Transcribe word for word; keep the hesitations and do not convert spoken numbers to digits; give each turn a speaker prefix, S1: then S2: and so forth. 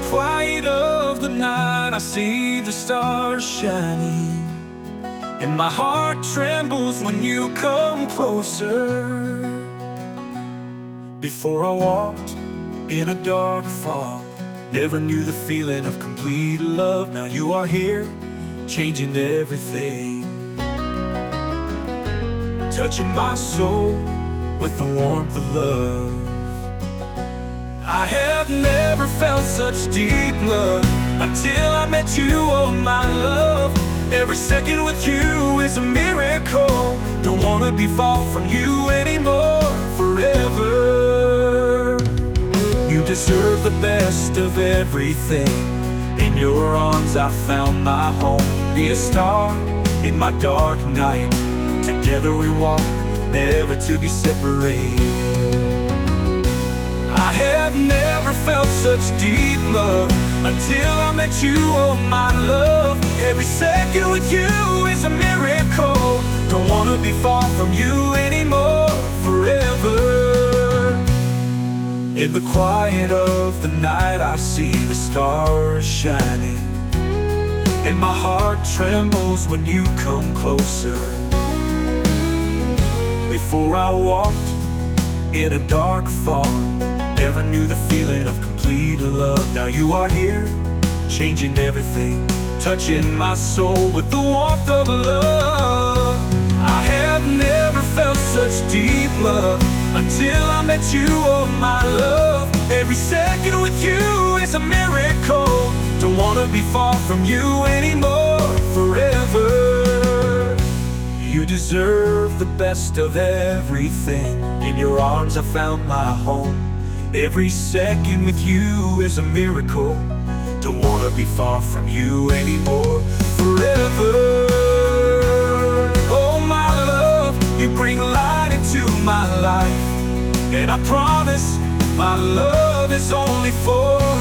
S1: quiet of the night, I see the stars shining, and my heart trembles when you come closer. Before I walked in a dark fog, never knew the feeling of complete love. Now you are here, changing everything, touching my soul with the warmth of love. I have never felt such deep love until I met you, oh my love. Every second with you is a miracle. Don't wanna be far from you anymore, forever. You deserve the best of everything. In your arms I found my home. Be a star in my dark night. Together we walk, never to be separated. I have never felt such deep love until I met you, oh my love. Every second with you is a miracle. Don't wanna be far from you anymore, forever. In the quiet of the night I see the stars shining, and my heart trembles when you come closer. Before I walked in a dark fog, never knew the feeling of complete love. Now you are here, changing everything, touching my soul with the warmth of love. I have never felt such deep love until I met you, oh my love. Every second with you is a miracle. Don't wanna be far from you anymore, forever. You deserve the best of everything. In your arms I found my home. Every second with you is a miracle. Don't wanna be far from you anymore, forever. Oh my love, you bring light into my life, and I promise my love is only for